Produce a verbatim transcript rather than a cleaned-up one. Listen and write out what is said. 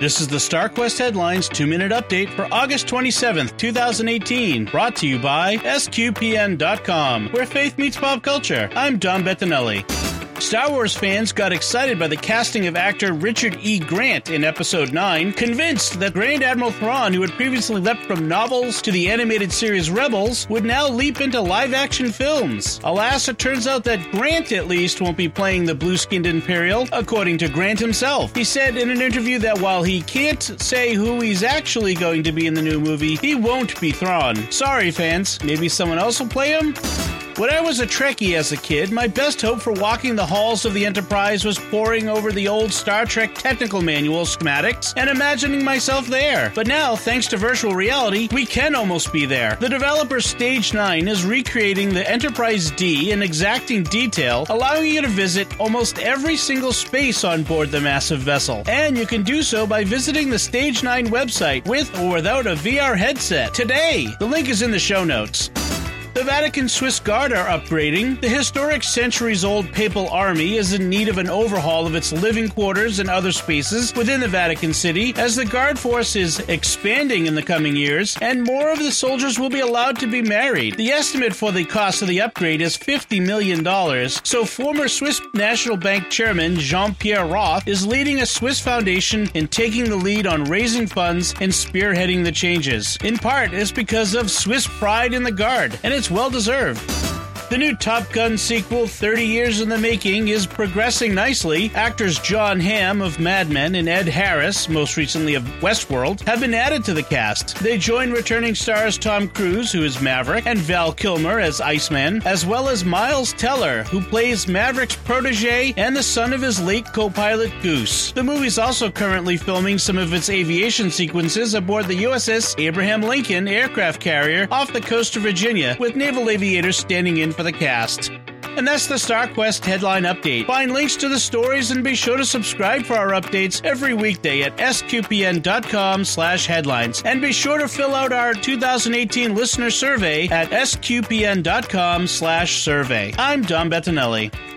This is the StarQuest Headlines two-minute update for August twenty-seventh, twenty eighteen, brought to you by S Q P N dot com, where faith meets pop culture. I'm Dom Bettinelli. Star Wars fans got excited by the casting of actor Richard E. Grant in Episode nine, convinced that Grand Admiral Thrawn, who had previously leapt from novels to the animated series Rebels, would now leap into live-action films. Alas, it turns out that Grant, at least, won't be playing the blue-skinned Imperial, according to Grant himself. He said in an interview that while he can't say who he's actually going to be in the new movie, he won't be Thrawn. Sorry, fans. Maybe someone else will play him? When I was a Trekkie as a kid, my best hope for walking the halls of the Enterprise was poring over the old Star Trek technical manual schematics and imagining myself there. But now, thanks to virtual reality, we can almost be there. The developer Stage nine is recreating the Enterprise D in exacting detail, allowing you to visit almost every single space on board the massive vessel. And you can do so by visiting the Stage nine website with or without a V R headset today. The link is in the show notes. The Vatican Swiss Guard are upgrading. The historic centuries-old papal army is in need of an overhaul of its living quarters and other spaces within the Vatican City, as the Guard force is expanding in the coming years, and more of the soldiers will be allowed to be married. The estimate for the cost of the upgrade is fifty million dollars, so former Swiss National Bank chairman Jean-Pierre Roth is leading a Swiss foundation in taking the lead on raising funds and spearheading the changes. In part, it's because of Swiss pride in the Guard, and it's well-deserved. The new Top Gun sequel, thirty years in the making, is progressing nicely. Actors John Hamm of Mad Men and Ed Harris, most recently of Westworld, have been added to the cast. They join returning stars Tom Cruise, who is Maverick, and Val Kilmer as Iceman, as well as Miles Teller, who plays Maverick's protege and the son of his late co-pilot Goose. The movie's also currently filming some of its aviation sequences aboard the U S S Abraham Lincoln aircraft carrier off the coast of Virginia, with naval aviators standing in for the cast. And that's the StarQuest Headline Update. Find links to the stories and be sure to subscribe for our updates every weekday at S Q P N dot com slash headlines. And be sure to fill out our two thousand eighteen listener survey at S Q P N dot com slash survey. I'm Dom Bettinelli.